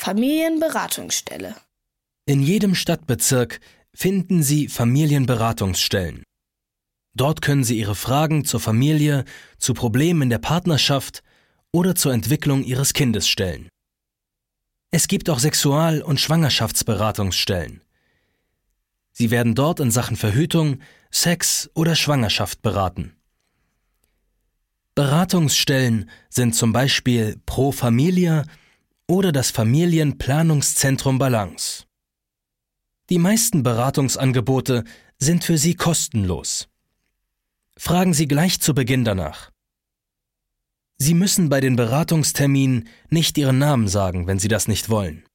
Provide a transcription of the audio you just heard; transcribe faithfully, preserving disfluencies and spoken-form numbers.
Familienberatungsstelle. In jedem Stadtbezirk finden Sie Familienberatungsstellen. Dort können Sie Ihre Fragen zur Familie, zu Problemen in der Partnerschaft oder zur Entwicklung Ihres Kindes stellen. Es gibt auch Sexual- und Schwangerschaftsberatungsstellen. Sie werden dort in Sachen Verhütung, Sex oder Schwangerschaft beraten. Beratungsstellen sind zum Beispiel Pro Familia oder das Familienplanungszentrum Balance. Die meisten Beratungsangebote sind für Sie kostenlos. Fragen Sie gleich zu Beginn danach. Sie müssen bei den Beratungsterminen nicht Ihren Namen sagen, wenn Sie das nicht wollen.